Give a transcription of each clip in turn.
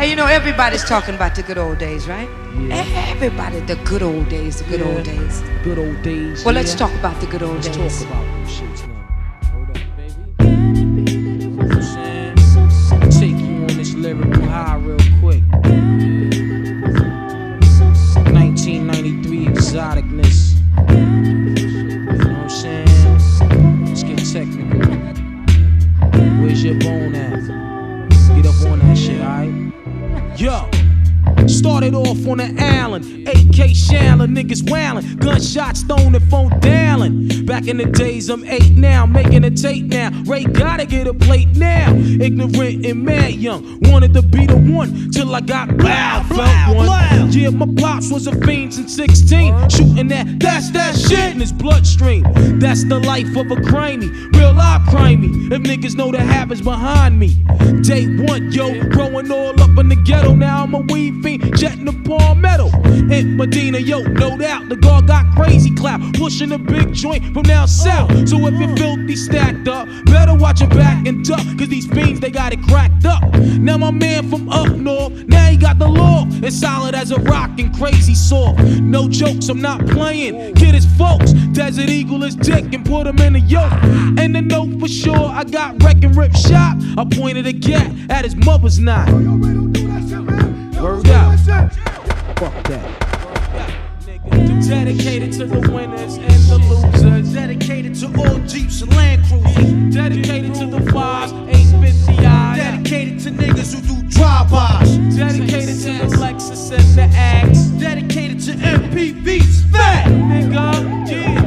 Hey, you know, everybody's talking about the good old days, right? Yeah. Everybody, the good old days, the good old days. Good old days. Well, let's talk about the good old days. Let's talk about them shits now. Hold up, baby. Take you on this lyrical high real quick. 1993 exoticness. You know what I'm saying? Let's get technical. Where's your bone at? Get up on that shit, alright? Yo! Started off on the Allen, AK Shandler, niggas wailing, gunshots, stone and phone dialing. Back in the days, I'm 8 now, making a tape now. Ray gotta get a plate now. Ignorant and mad young, wanted to be the one till I got loud, felt one. Yeah, my pops was a fiend since 16, shooting that's that shit in his bloodstream. That's the life of a crimey, real life crimey. If niggas know the habits behind me. Day one, yo, growing all up in the ghetto. Now I'm a weed fiend, jetting the palmetto. In Medina, yo, no doubt, the guard got crazy clout, pushing a big joint from down south. So if you're filthy stacked up, better watch your back and duck, cause these fiends, they got it cracked up. Now my man from up north, now he got the law, as solid as a rock and crazy soft. No jokes, I'm not playing, kid his folks, Desert Eagle his dick and put him in a yoke. And the note for sure, I got wreck and rip shot, I pointed a gat at his mother's knot. Word out. Fuck that. Dedicated to the winners and the losers. Dedicated to all Jeeps and Land Cruisers. Dedicated to the 5s, 850i. Dedicated to niggas who do drive-bys. Dedicated to the Lexus and the Axe. Dedicated to MPVs. Fat Nigga, yeah.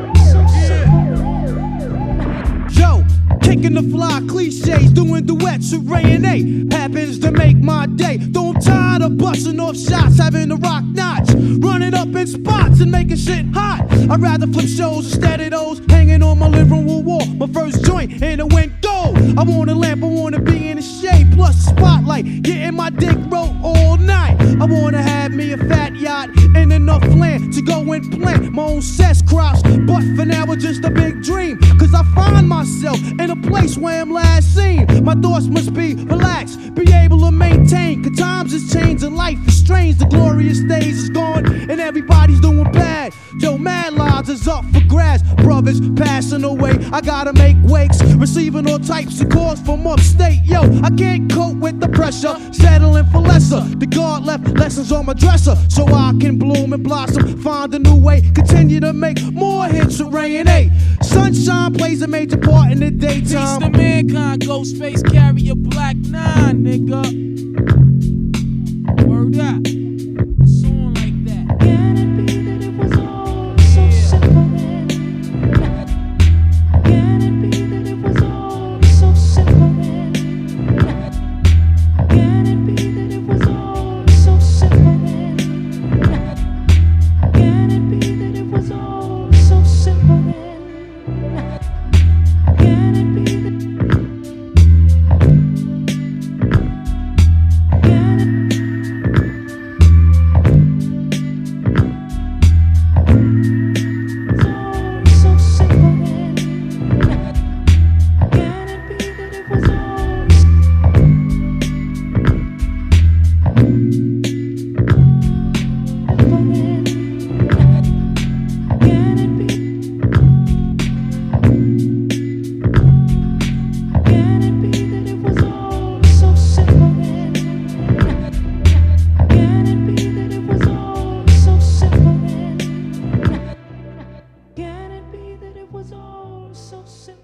Yo, kicking the fly cliches, doing duets with Ray and A. Happens to make my day. Though I'm tired of busting off shots, having to rock knots, running up in spots and making shit hot. I'd rather flip shows instead of those hanging on my living room wall. My first joint in the window. I want a lamp, I wanna be in the shade, plus a spotlight, getting my dick rolled all night. I wanna have me a fat yacht and enough land to go and plant my own cess crops. But for now it's just a big dream, cause I find myself in a place where I'm last seen. My thoughts must be relaxed, be able to maintain, cause times has changed and life is strange. The glorious days is gone and everybody's doing bad. Yo, mad lives is up for grabs. Brothers passing away, I gotta make wakes, receiving all types of calls from upstate. Yo, I can't cope with the pressure, settling for lesser. The God left lessons on my dresser, so I can bloom and blossom, find a new way, continue to make more hits with Ray and A. Sunshine plays a major part in the daytime. Peace to mankind, Ghostface carry a black 9, nigga. Word up. Song like that. Can it be that it was all so simple then? Can it be that it was all so simple then? Can it be that it was all so simple then? Can it be that it was all so simple then? Can it be that? Can it? So simple then. Can it be that it was all simple then? Can it be? Can it be that it was all so simple then? Can it be that it was all so simple then? Can it be that it was all so simple?